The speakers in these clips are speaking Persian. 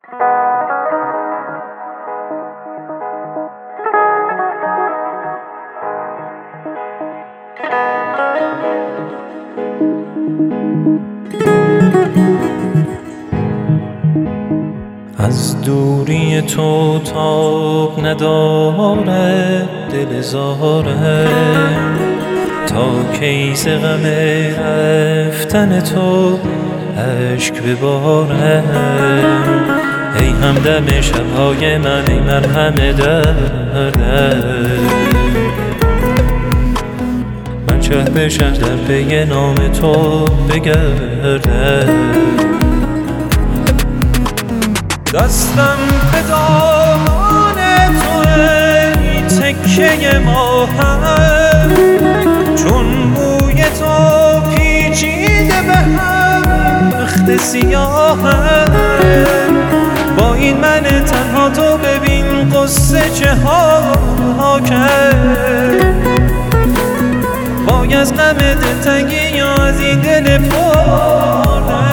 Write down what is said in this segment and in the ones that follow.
از دوری تو تاب ندارد دل زاره، تا کی ز غم رفتن تو اشک بباره. ای همدم شب‌های من، ای مرهم دردت، من شهر به شهر در پی نام تو بگردم. دستم به دامان توئه تکیه ماهم، چون موی تو پیچیده به هم بخت سیاهم. با این من تنها تو ببین قصه چه ها کرد. وای از غم دلتنگی یا از این دل پاره.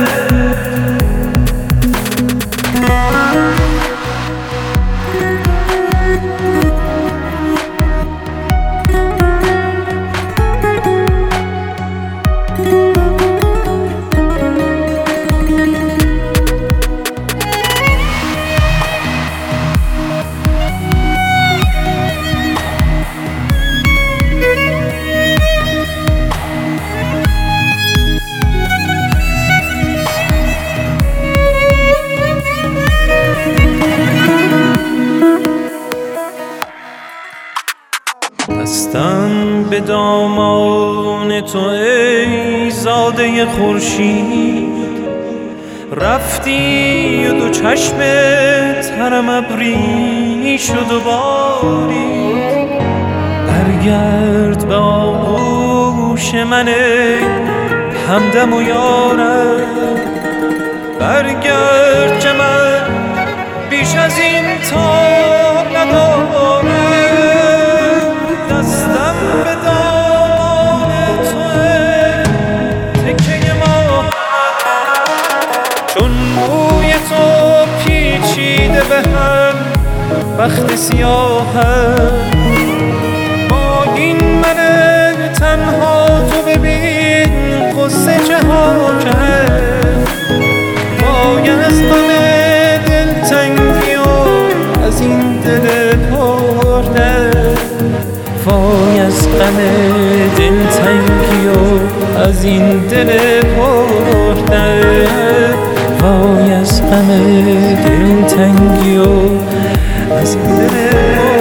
دستم به دامان تو ای زاده خورشید، رفتی و دو چشم ترم ابری شد و بارید. برگرد به آغوش من همدم و یارم، برگرد که من بیش از این تاب ندارم. دستم به دامان توئه تکیه ماهم، چون موی تو پیچیده به هم بخت سیاهم. با این من تنها تو ببین قصه چه ها کرد. وای از غم دلتنگی و از این دل پرده، وای از غم دلتنگی و از این دل پرده، وای از غم دلتنگی و از این دل